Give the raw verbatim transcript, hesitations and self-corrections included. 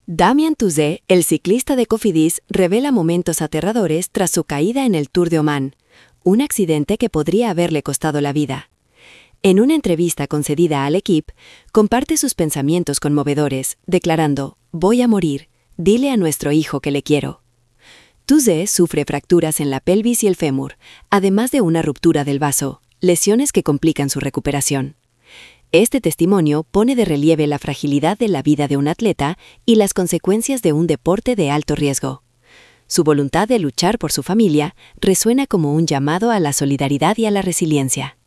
Damien Touzé, el ciclista de Cofidis, revela momentos aterradores tras su caída en el Tour de Omán, un accidente que podría haberle costado la vida. En una entrevista concedida al L'Équipe, comparte sus pensamientos conmovedores, declarando: «Voy a morir, dile a nuestro hijo que le quiero». Touzé sufre fracturas en la pelvis y el fémur, además de una ruptura del vaso, lesiones que complican su recuperación. Este testimonio pone de relieve la fragilidad de la vida de un atleta y las consecuencias de un deporte de alto riesgo. Su voluntad de luchar por su familia resuena como un llamado a la solidaridad y a la resiliencia.